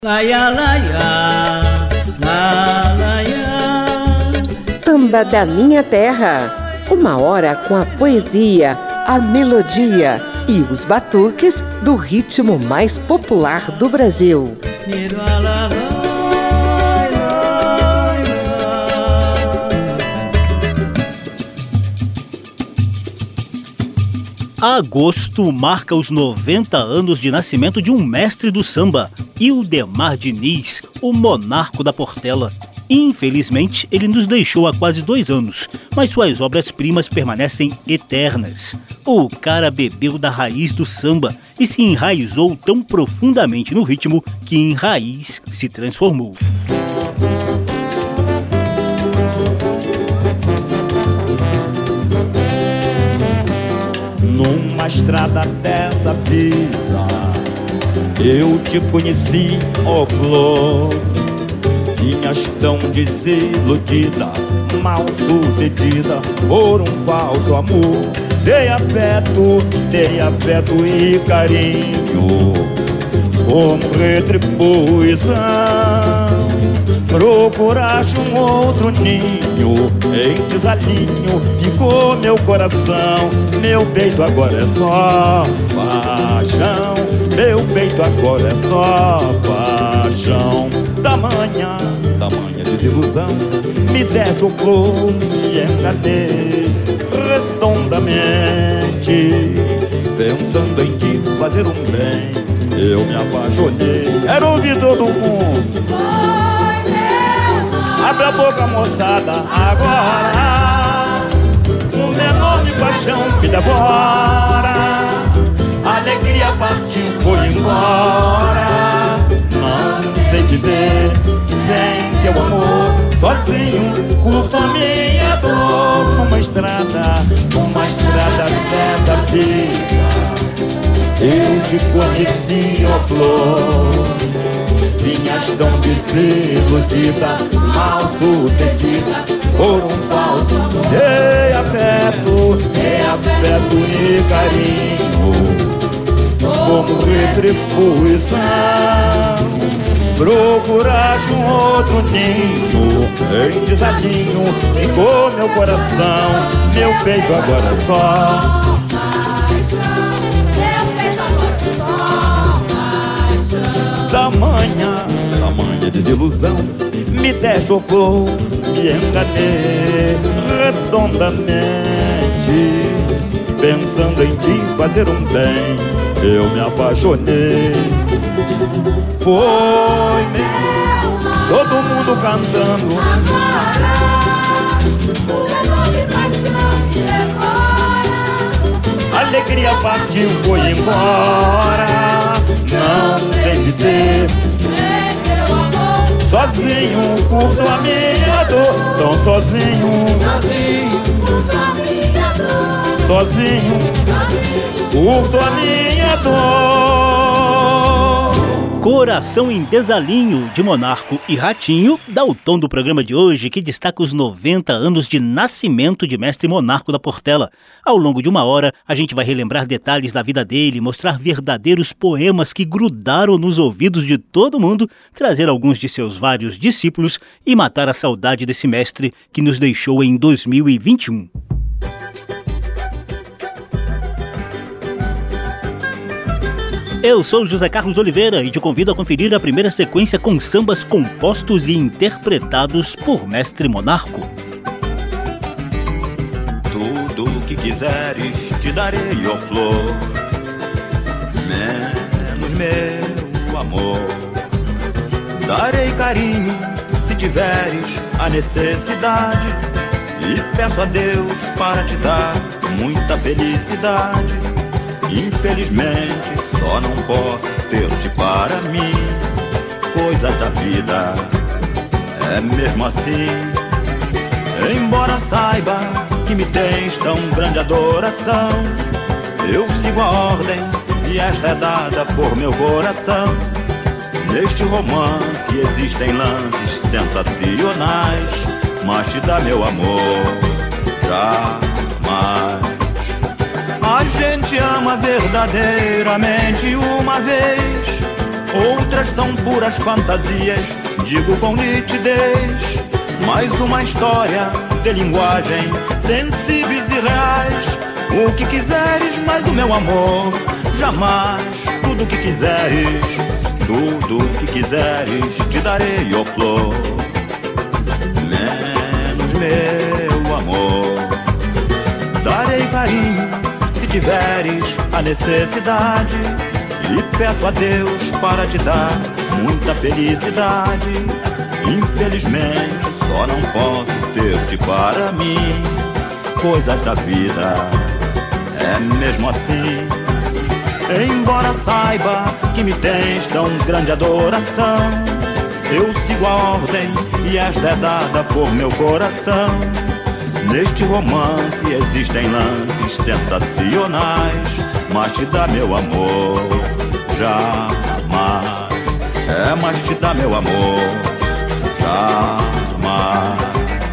Laia, laia, la, laia. Samba da Minha Terra. Uma hora com a poesia, a melodia e os batuques do ritmo mais popular do Brasil. Agosto marca os 90 anos de nascimento de um mestre do samba, Ildemar Diniz, o monarco da Portela. Infelizmente, ele nos deixou há quase 2 anos, mas suas obras-primas permanecem eternas. O cara bebeu da raiz do samba e se enraizou tão profundamente no ritmo que em raiz se transformou. Numa estrada dessa vida, eu te conheci, ó flor. Vinhas tão desiludida, mal sucedida por um falso amor. Dei afeto e carinho como retribuição. Procuraste um outro ninho, em desalinho ficou meu coração. Meu peito agora é só paixão, meu peito agora é só paixão. Tamanha desilusão, me deste o flor e enganei redondamente. Pensando em te fazer um bem, eu me apaixonei. Quero ouvir todo mundo. Abre a boca, moçada, agora. Uma enorme paixão me devora. A alegria partiu, foi embora. Não sei viver sem teu amor. Sozinho, curto a minha dor. Numa estrada dessa vida, eu te conheci, ó flor. Vinhas tão desiludida, mal sucedida por um falso. Dei afeto e carinho como retribuição. Procuraste um outro ninho, em desalinho ficou meu coração. Meu peito agora é só tamanha desilusão, me deste o flor, me enganei redondamente. Pensando em te fazer um bem, eu me apaixonei. Foi meu, todo mundo cantando. A alegria partiu, foi embora. Não sei viver sozinho, curto a minha dor. Tão sozinho, curto a minha dor. Sozinho, curto a minha dor. Coração em Desalinho, de Monarco e Ratinho, dá o tom do programa de hoje, que destaca os 90 anos de nascimento de mestre Monarco da Portela. Ao longo de 1 hora, a gente vai relembrar detalhes da vida dele, mostrar verdadeiros poemas que grudaram nos ouvidos de todo mundo, trazer alguns de seus vários discípulos e matar a saudade desse mestre que nos deixou em 2021. Eu sou José Carlos Oliveira e te convido a conferir a primeira sequência com sambas compostos e interpretados por mestre Monarco. Tudo o que quiseres te darei, ó flor, menos meu amor. Darei carinho se tiveres a necessidade, e peço a Deus para te dar muita felicidade. Infelizmente só não posso ter-te para mim, coisa da vida, é mesmo assim. Embora saiba que me tens tão grande adoração, eu sigo a ordem e esta é dada por meu coração. Neste romance existem lances sensacionais, mas te dá meu amor jamais. A gente ama verdadeiramente uma vez, outras são puras fantasias, digo com nitidez. Mais uma história de linguagem, sensíveis e reais. O que quiseres, mas o meu amor, jamais. Tudo que quiseres, tudo que quiseres, te darei, ó flor. Menos meu amor, darei carinho se tiveres a necessidade. E peço a Deus para te dar muita felicidade. Infelizmente só não posso ter-te para mim. Coisas da vida, é mesmo assim. Embora saiba que me tens tão grande adoração, eu sigo a ordem e esta é dada por meu coração. Neste romance existem lances sensacionais, mas te dá meu amor, jamais. Mas te dá meu amor, jamais.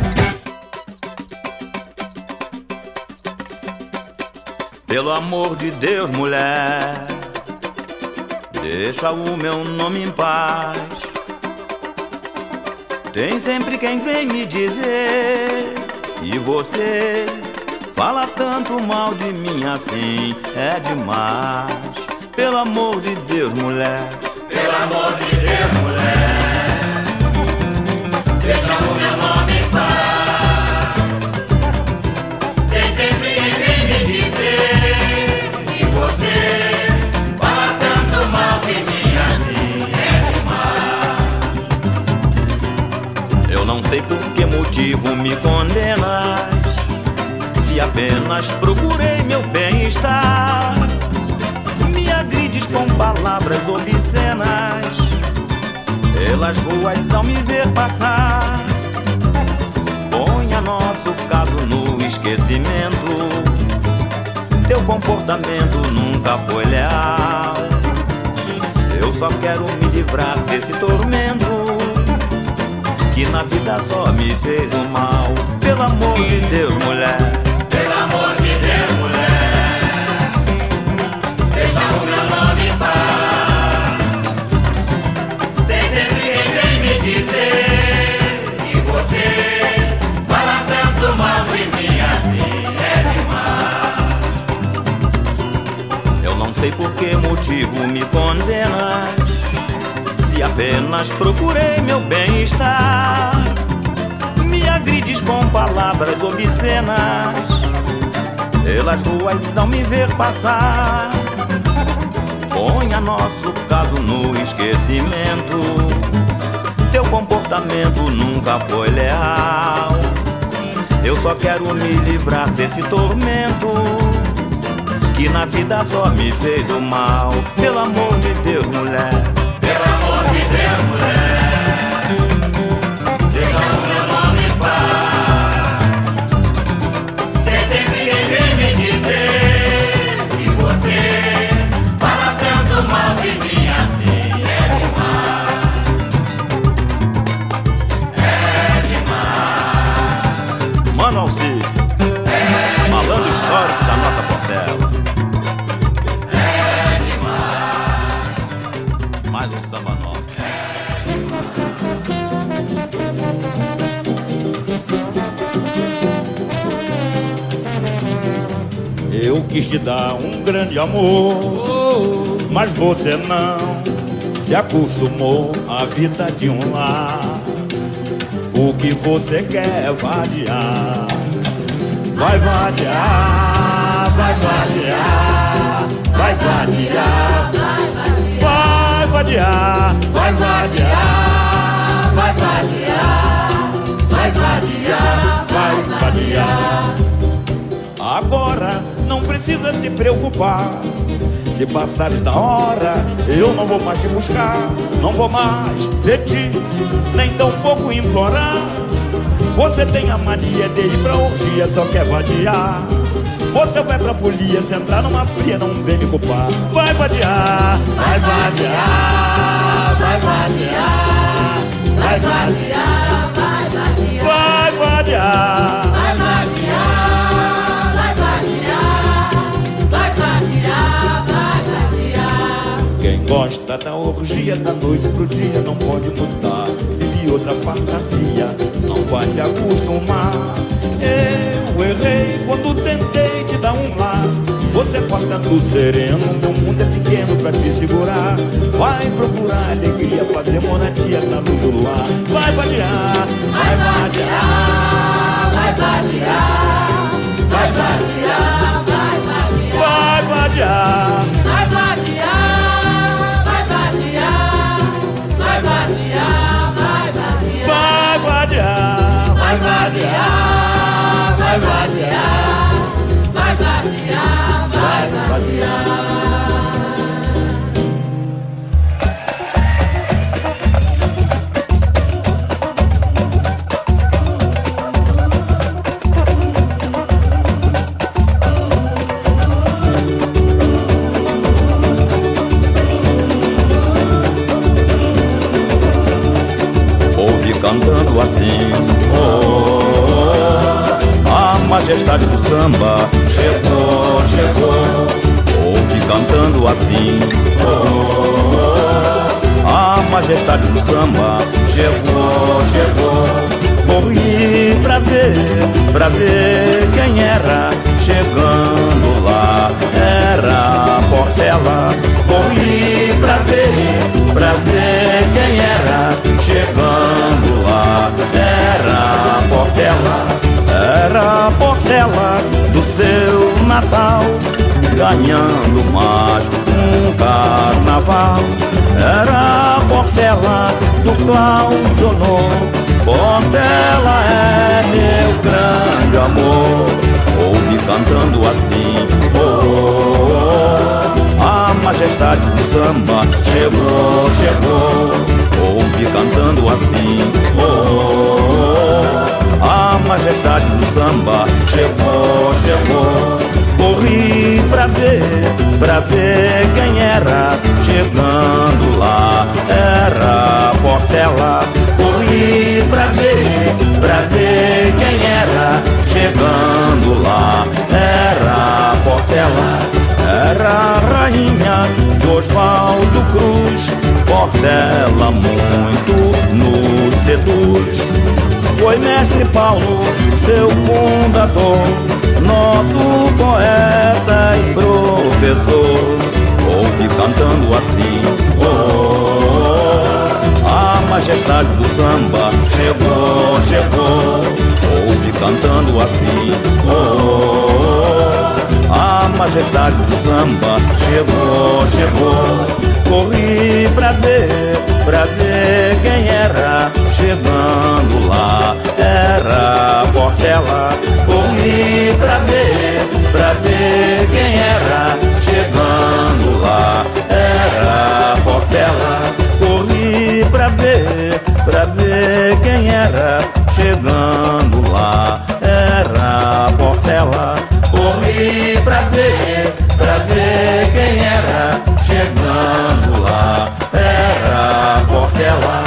Pelo amor de Deus, mulher, deixa o meu nome em paz. Tem sempre quem vem me dizer, e você fala tanto mal de mim assim, é demais. Pelo amor de Deus, mulher, pelo amor de Deus, mulher, deixa o meu nome em paz. Tem sempre quem vem me dizer, e você fala tanto mal de mim assim, é demais. Eu não sei por que motivo me condenas, se apenas procurei meu bem-estar. Me agrides com palavras obscenas pelas ruas ao me ver passar. Ponha nosso caso no esquecimento, teu comportamento nunca foi leal. Eu só quero me livrar desse tormento que na vida só me fez o mal. Pelo amor de Deus, mulher, pelo amor de Deus, mulher, deixa o meu nome em paz. Tem sempre quem vem me dizer, e você fala tanto mal de mim assim, é demais. Eu não sei por que motivo me condenas, se apenas procurei meu bem-estar. Me agrides com palavras obscenas pelas ruas ao me ver passar. Ponha nosso caso no esquecimento, teu comportamento nunca foi leal. Eu só quero me livrar desse tormento que na vida só me fez o mal. Pelo amor de Deus, mulher, pelo amor de Deus, mulher, deixa o meu nome em paz. Tem sempre quem vem me dizer, e você fala tanto mal de mim assim, é demais. É demais. Mano Alcide, malandro histórico da nossa Portela. Mais um samba nosso. Eu quis te dar um grande amor, mas você não se acostumou à vida de um lar. O que você quer é vadiar, vai vadiar, vai vadiar, vai vadiar, vai vadiar, vai vadiar, vai vadiar, vai vadiar, vai vadiar. Agora não precisa se preocupar, se passares da hora eu não vou mais te buscar, não vou mais pedir, nem tão pouco implorar. Você tem a mania de ir pra orgia, só quer vadiar. Você vai pra folia, se entrar numa fria não vem me culpar. Vai vadiar, vai vadiar, vai vadiar, vai vadiar, vai vadiar, vai vadiar, vai vadiar, vai vadiar, vai vadiar, vai vadiar. Quem gosta da orgia alegria da noite pro dia não pode mudar. Vive outra fantasia, não vai se acostumar. Eu errei quando tentei te dar um lar. Você gosta do sereno, meu mundo é pequeno pra te segurar. Vai procurar alegria, fazer moradia na luz do luar. Vai vadiar, vai vadiar, vai vadiar, vai vadiar, vai vadiar, vai vadiar, vai vadiar, vai vadiar, vai vadiar, vai vadiar, vai vadiar, vai vadiar, vai vadiar, vai vadiar, vai vadiar. Cantando assim, a majestade do samba chegou, chegou. Ouve cantando assim, a majestade do samba chegou, chegou. Corri pra ver quem era chegando lá. Era Portela. Corri pra ver quem era chegando lá. Era Portela do seu Natal, ganhando mais um carnaval. Era Portela do Cláudio Honor. Portela é meu grande amor. Ouve cantando assim, a majestade do samba chegou, chegou. Ouve cantando assim, a majestade do samba chegou, chegou. Corri pra ver quem era chegando lá. Era Portela. Corri pra ver quem era chegando lá. Era Portela. Era a rainha de Oswaldo Cruz. Portela muito nos seduz. Foi mestre Paulo, seu fundador, nosso poeta e professor. Ouve cantando assim, a majestade do samba chegou, chegou. Ouve cantando assim, a majestade do samba chegou, chegou. Corri pra ver quem era chegando lá. Era Portela. Corri pra ver quem era chegando lá. Era Portela. Corri pra ver quem era chegando lá. Era Portela. Corri pra ver quem era chegando lá. Era Portela.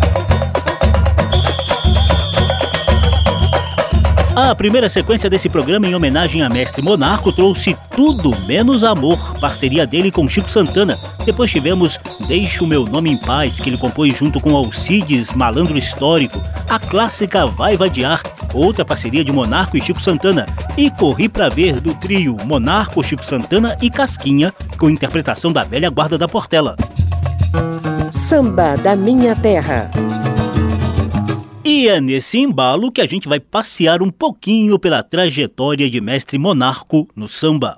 A primeira sequência desse programa em homenagem a Mestre Monarco trouxe Tudo Menos Amor, parceria dele com Chico Santana. Depois tivemos Deixa o Meu Nome em Paz, que ele compôs junto com Alcides, Malandro Histórico. A clássica Vai Vadiar, outra parceria de Monarco e Chico Santana. E Corri Pra Ver, do trio Monarco, Chico Santana e Casquinha, com interpretação da velha guarda da Portela. Samba da Minha Terra. E é nesse embalo que a gente vai passear um pouquinho pela trajetória de Mestre Monarco no samba.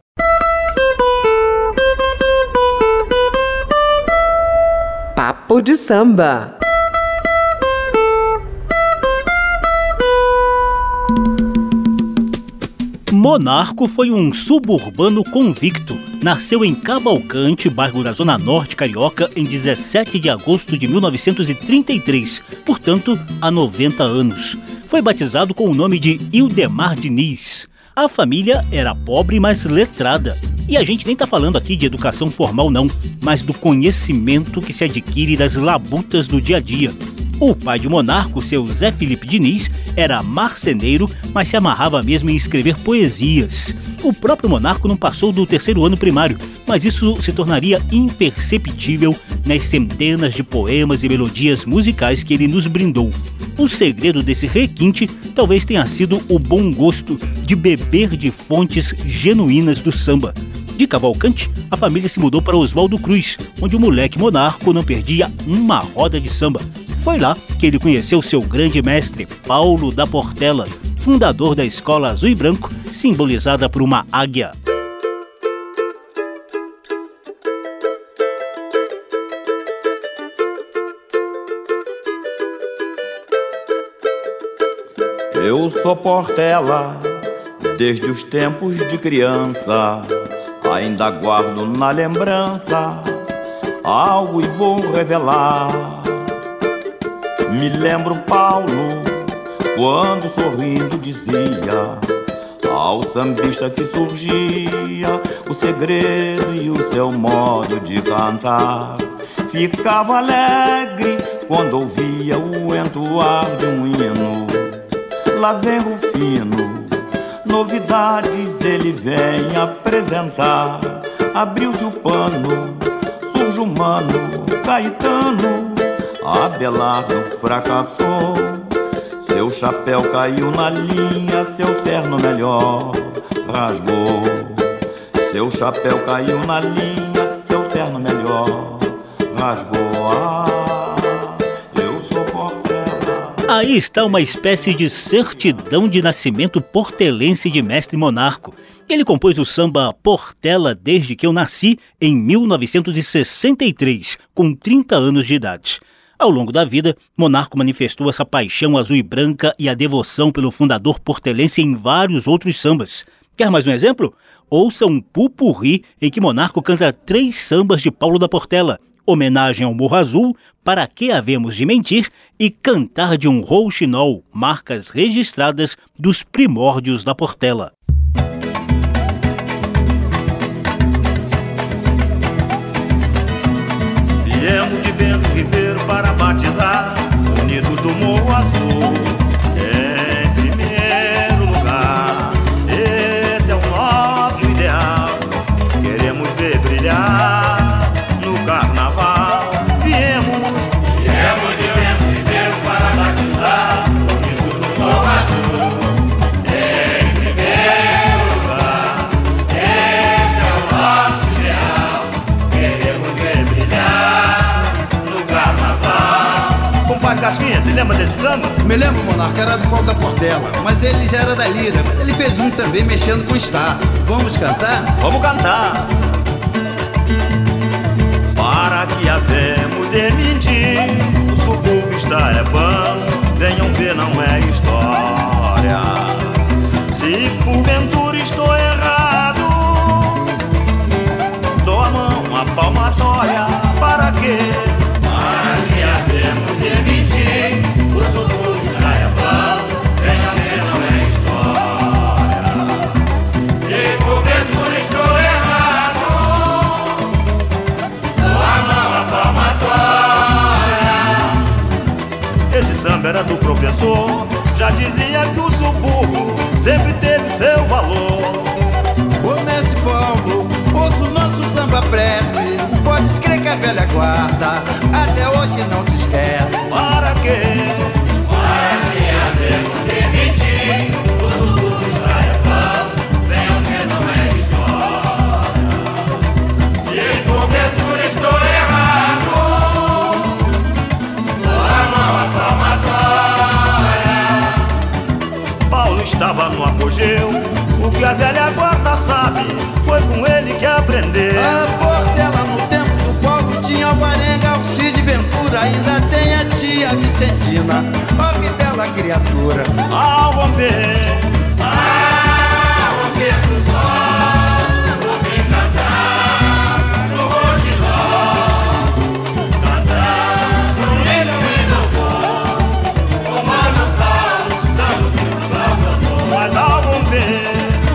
Papo de Samba. Monarco foi um suburbano convicto. Nasceu em Cavalcante, bairro da Zona Norte carioca, em 17 de agosto de 1933, portanto, há 90 anos. Foi batizado com o nome de Ildemar Diniz. A família era pobre, mas letrada. E a gente nem tá falando aqui de educação formal não, mas do conhecimento que se adquire das labutas do dia a dia. O pai de Monarco, seu Zé Felipe Diniz, era marceneiro, mas se amarrava mesmo em escrever poesias. O próprio Monarco não passou do 3º ano primário, mas isso se tornaria imperceptível nas centenas de poemas e melodias musicais que ele nos brindou. O segredo desse requinte talvez tenha sido o bom gosto de beber de fontes genuínas do samba. De Cavalcante, a família se mudou para Oswaldo Cruz, onde o moleque Monarco não perdia uma roda de samba. Foi lá que ele conheceu seu grande mestre, Paulo da Portela, fundador da Escola Azul e Branco, simbolizada por uma águia. Eu sou Portela desde os tempos de criança, ainda guardo na lembrança algo e vou revelar. Me lembro Paulo, quando sorrindo dizia ao sambista que surgia o segredo e o seu modo de cantar. Ficava alegre quando ouvia o entoar de um hino. Lá vem Rufino, novidades ele vem apresentar. Abriu-se o pano, surge o Mano Caetano. Abelardo fracassou, seu chapéu caiu na linha, seu terno melhor rasgou. Seu chapéu caiu na linha, seu terno melhor rasgou. Eu sou Portela. Aí está uma espécie de certidão de nascimento portelense de mestre Monarco. Ele compôs o samba Portela Desde Que Eu Nasci em 1963, com 30 anos de idade. Ao longo da vida, Monarco manifestou essa paixão azul e branca e a devoção pelo fundador portelense em vários outros sambas. Quer mais um exemplo? Ouça um pupurri em que Monarco canta 3 sambas de Paulo da Portela, Homenagem ao Morro Azul, Para Que Havemos de Mentir e Cantar de um Rouxinol, marcas registradas dos primórdios da Portela. Viemos de Bento Ribeiro para batizar, unidos do Morro Azul, em primeiro lugar. Esse é o nosso ideal, queremos ver brilhar no carnaval. Viemos de Bento Ribeiro para batizar, unidos do Morro Azul, em primeiro lugar. Esse é o nosso ideal, queremos ver brilhar no carnaval. Compadre Casquinha, se lembra desse samba? Me lembro, Monarca, era do Paulo da Portela, mas ele já era da Lira. Mas ele fez um também mexendo com o Estácio. Vamos cantar? Vamos cantar. Para que havemos de mentir, o subúrbio está é bom, venham ver, não é história. Se porventura estou errado, dou a mão, a palmatória. Para quê? Para que havemos de mentir, o subúrbio está é bom, venham ver, não é história. Se porventura estou errado, dou a mão, a palmatória. Esse samba era do professor, já dizia que o subúrbio sempre teve seu valor. Ô mestre Paulo, ouça o nosso samba prece. Pode crer que a velha guarda até hoje não te esquece. Para quê? Para que havemos de mentir, o subúrbio está é bom, venham ver, não é história. Se porventura estou errado, dou a mão, a palmatória. Paulo estava no apogeu, o que a velha guarda sabe, foi com ele que aprendeu. A Portela no tempo do Paulo tinha o Barenga, o Cid Ventura, ainda tem a tia Vicentina. Oh, que bela criatura. Ao romper do sol, vou vir cantar no Rouxinol, cantar no hino bom, tomando pau, dando tiro pra cantor. Mas ao romper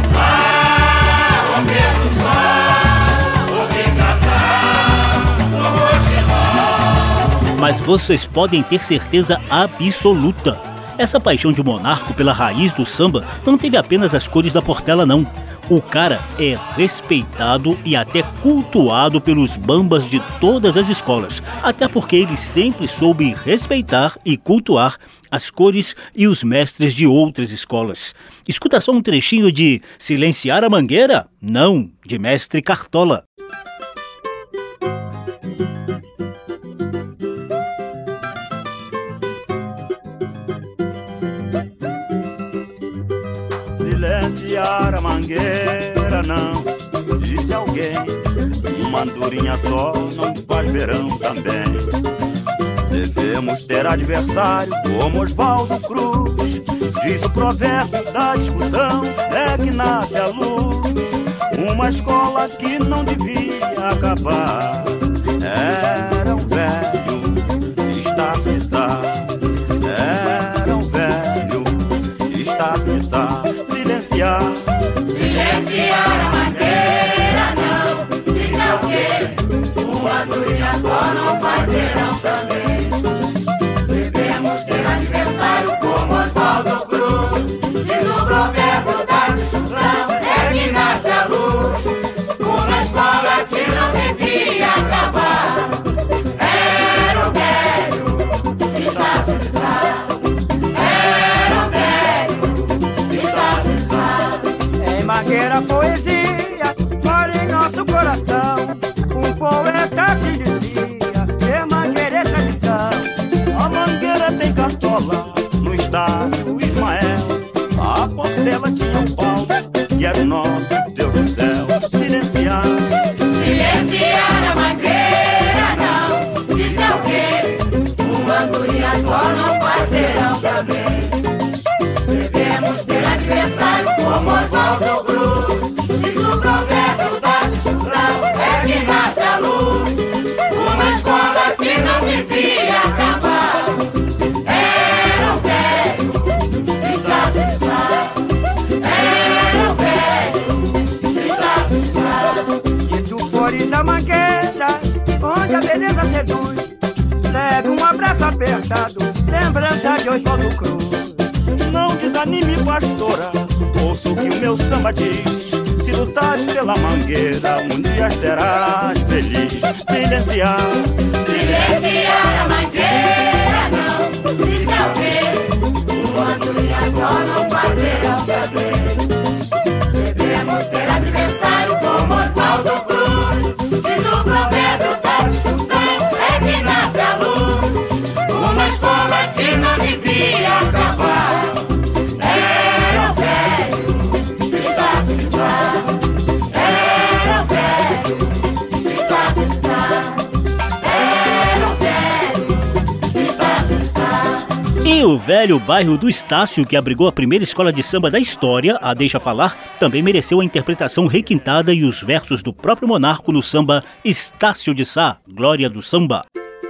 do sol, vou vir cantar no Rouxinol. Mas vocês podem ter certeza absoluta. Essa paixão de Monarco pela raiz do samba não teve apenas as cores da Portela, não. O cara é respeitado e até cultuado pelos bambas de todas as escolas, até porque ele sempre soube respeitar e cultuar as cores e os mestres de outras escolas. Escuta só um trechinho de Silenciar a Mangueira? Não, de Mestre Cartola. Silenciar a mangueira não, disse alguém. Uma andorinha só não faz verão também. Devemos ter adversário como Oswaldo Cruz. Diz o provérbio da discussão, é que nasce a luz. Uma escola que não devia acabar. Era um velho, Estácio de Sá. Era um velho, Estácio de Sá. Silenciar a mangueira não, disse alguém. Uma andorinha só não faz verão também. Devemos ter adversário como Oswaldo Cruz. Diz o provérbio da discussão, é que nasce a luz. Uma escola que não devia acabar. Era o velho Estácio de Sá. Era o velho Estácio de Sá. Em Mangueira poesia mora em nosso coração. Um poeta se dizia que Mangueira é tradição. A Mangueira tem Cartola, no Estácio Ismael. A Portela tinha um Paulo, que era o nosso Deus do céu. Silenciar a mangueira não, disse alguém. Uma andorinha só não faz verão também. Devemos ter adversário como Oswaldo Cruz. Diz o provérbio da discussão, é que nasce a luz. Uma escola que não devia acabar. Era o velho Estácio de Sá. Era o velho Estácio de Sá. Se tu fores a Mangueira, onde a beleza seduz, leve um abraço apertado, lembrança de Oswaldo Cruz. Não desanime, pastora, ouça o que o meu samba diz. Se lutares pela Mangueira, um dia serás feliz. Silenciar a mangueira não, disse alguém. Uma andorinha só não faz verão também. Devemos ter adversário como Oswaldo Cruz. Diz o provérbio da discussão, é que nasce a luz. Uma escola que não devia acabar. Era o velho Estácio de Sá. Era o velho Estácio de Sá. Era o velho Estácio de Sá. E o velho bairro do Estácio, que abrigou a primeira escola de samba da história, a Deixa Falar, também mereceu a interpretação requintada e os versos do próprio Monarco no samba Estácio de Sá, Glória do Samba.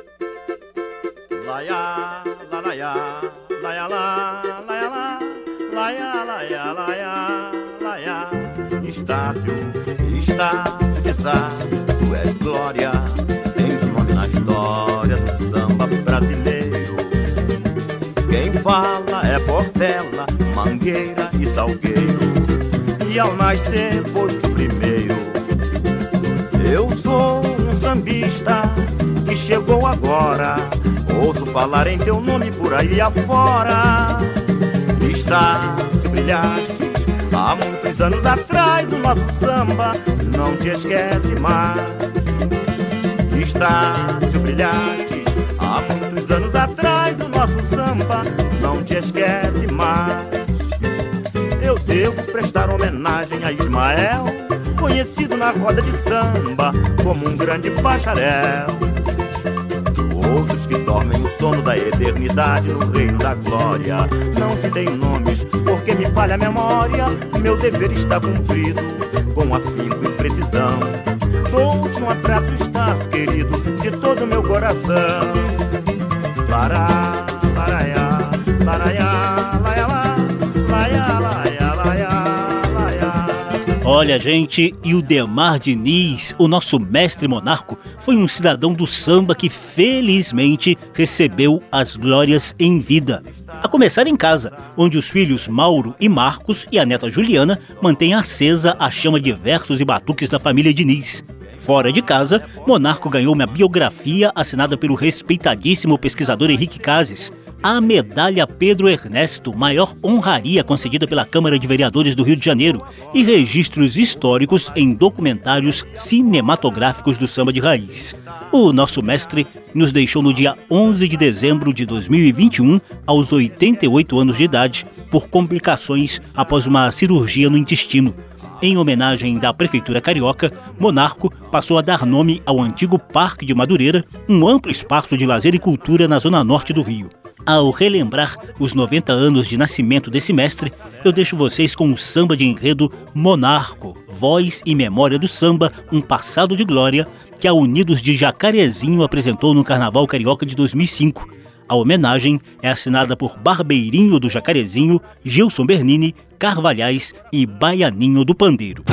Laia, la, laia, laia, la, laia, la, laia, laia, laia, laia. Estácio de Sá, tu és glória, tens um nome na história do samba brasileiro. Quem fala é Portela, Mangueira e Salgueiro, e ao nascer foste o primeiro. Eu sou um sambista que chegou agora, ouço falar em teu nome por aí afora. Estácio, brilhaste há muitos anos atrás, o nosso samba não te esquece mais. Estácio, brilhaste há muitos anos atrás, o nosso samba não te esquece mais. Eu devo prestar homenagem a Ismael, conhecido na roda de samba como um grande bacharel. Outros que dormem o sono da eternidade no reino da glória, não se deem nomes porque me falha a memória. Meu dever está cumprido com afinco e precisão. Dou-te um abraço, Estácio querido, de todo o meu coração. Lará, laraiá, laraiá, laia, laia, laia, laia, laia. Olha, gente, e o Demar Diniz, o nosso mestre monarco, foi um cidadão do samba que felizmente recebeu as glórias em vida. A começar em casa, onde os filhos Mauro e Marcos e a neta Juliana mantêm acesa a chama de versos e batuques da família Diniz. Fora de casa, Monarco ganhou uma biografia assinada pelo respeitadíssimo pesquisador Henrique Cases, a medalha Pedro Ernesto, maior honraria concedida pela Câmara de Vereadores do Rio de Janeiro, e registros históricos em documentários cinematográficos do samba de raiz. O nosso mestre nos deixou no dia 11 de dezembro de 2021, aos 88 anos de idade, por complicações após uma cirurgia no intestino. Em homenagem da Prefeitura Carioca, Monarco passou a dar nome ao antigo Parque de Madureira, um amplo espaço de lazer e cultura na zona norte do Rio. Ao relembrar os 90 anos de nascimento desse mestre, eu deixo vocês com o samba de enredo Monarco, voz e memória do samba, um passado de glória, que a Unidos de Jacarezinho apresentou no Carnaval Carioca de 2005. A homenagem é assinada por Barbeirinho do Jacarezinho, Gilson Bernini, Carvalhais e Baianinho do Pandeiro.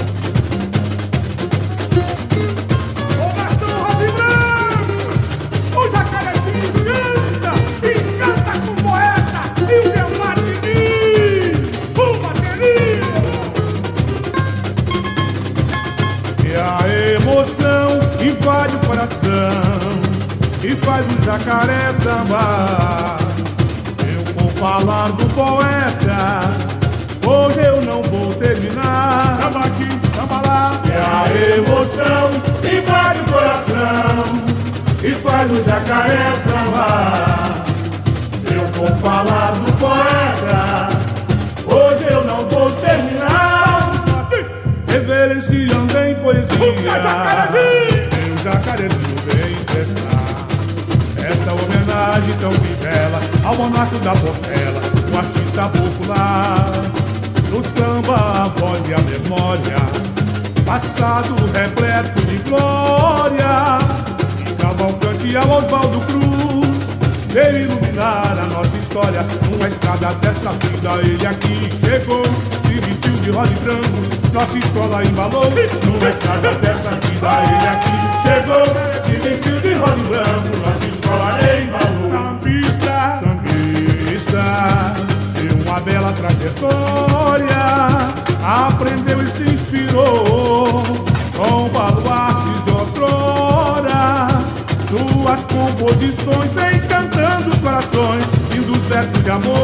Invade o coração e faz um jacaré sambar. Eu vou falar do poeta, hoje eu não vou terminar. Samba aqui, samba lá. É a emoção, invade o coração e faz um jacaré sambar. Se eu for falar do poeta, hoje eu não vou terminar. Reverenciando em poesia, Jacarezinho vem prestar esta homenagem tão singela ao monarca da Portela, um artista popular. No samba a voz e a memória, passado repleto de glória. E Cavalcante a Oswaldo Cruz veio iluminar a nossa história. Numa estrada dessa vida ele aqui chegou, se vestiu de rosa e branco, nossa escola embalou. Numa estrada dessa vida ele aqui chegou, se vestiu de rosa e branco, nossa escola embalou. Sambista, sambista, tem uma bela trajetória, aprendeu e se inspirou com baluartes de outrora. Suas composições encantando os corações, lindos versos de amor.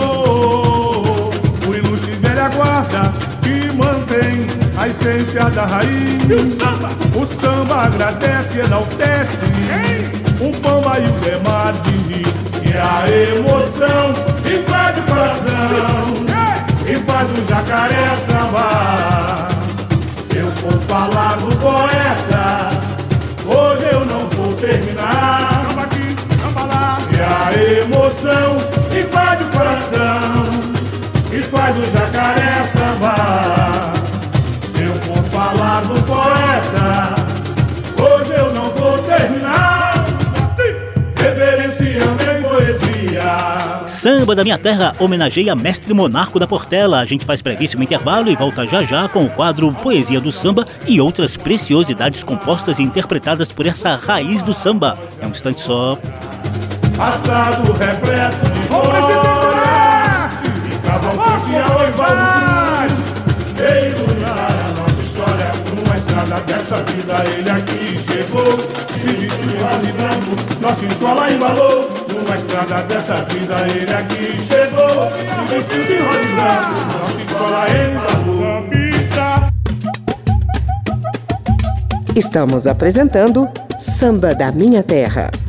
O ilustre velha guarda que mantém a essência da raiz. O samba agradece e enaltece o Pamba e o Demar Diniz. E a emoção invade o coração e faz o jacaré sambar. Se eu for falar do poeta, hoje eu não vou terminar. Samba aqui, samba lá. E a emoção invade o coração e faz o jacaré sambar. Se eu for falar do poeta, hoje eu não vou terminar. Reverenciando em poesia. Samba da Minha Terra homenageia Mestre Monarco da Portela. A gente faz brevíssimo intervalo e volta já já com o quadro Poesia do Samba e outras preciosidades compostas e interpretadas por essa raiz do samba. É um instante só. Passado repleto de glória, e Cavalcante a Oswaldo Cruz veio iluminar a nossa história. Numa estrada dessa vida ele aqui chegou, se vestiu de rosa e branco, nossa escola embalou. Numa estrada dessa vida ele aqui chegou, se vestiu de rosa e branco, nossa escola embalou. Sambista. Estamos apresentando Samba da Minha Terra.